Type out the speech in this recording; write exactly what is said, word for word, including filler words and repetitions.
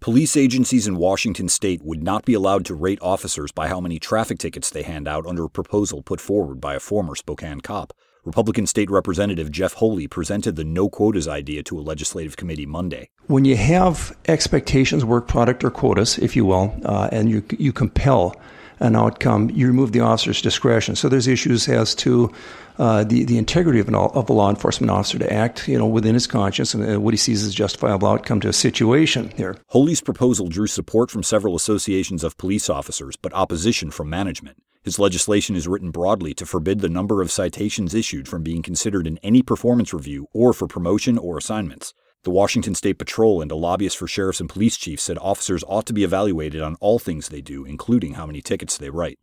Police agencies in Washington state would not be allowed to rate officers by how many traffic tickets they hand out under a proposal put forward by a former Spokane cop. Republican State Representative Jeff Holy presented the no quotas idea to a legislative committee Monday. When you have expectations, work product, or quotas, if you will, uh, and you you compel an outcome, you remove the officer's discretion. So there's issues as to uh, the the integrity of an of a law enforcement officer to act, you know, within his conscience and uh, what he sees as a justifiable outcome to a situation here. Holy's proposal drew support from several associations of police officers, but opposition from management. His legislation is written broadly to forbid the number of citations issued from being considered in any performance review or for promotion or assignments. The Washington State Patrol and a lobbyist for sheriffs and police chiefs said officers ought to be evaluated on all things they do, including how many tickets they write.